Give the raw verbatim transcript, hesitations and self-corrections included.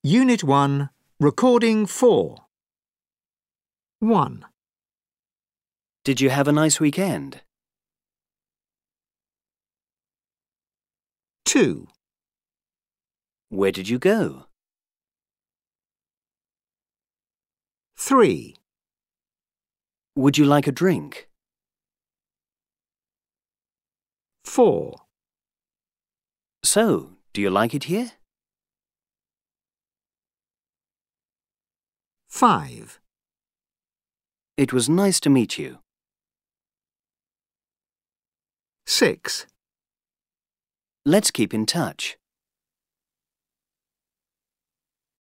Unit one, Recording four. one. Did you have a nice weekend? two. Where did you go? three. Would you like a drink? four. So, do you like it here? five. It was nice to meet you. six. Let's keep in touch.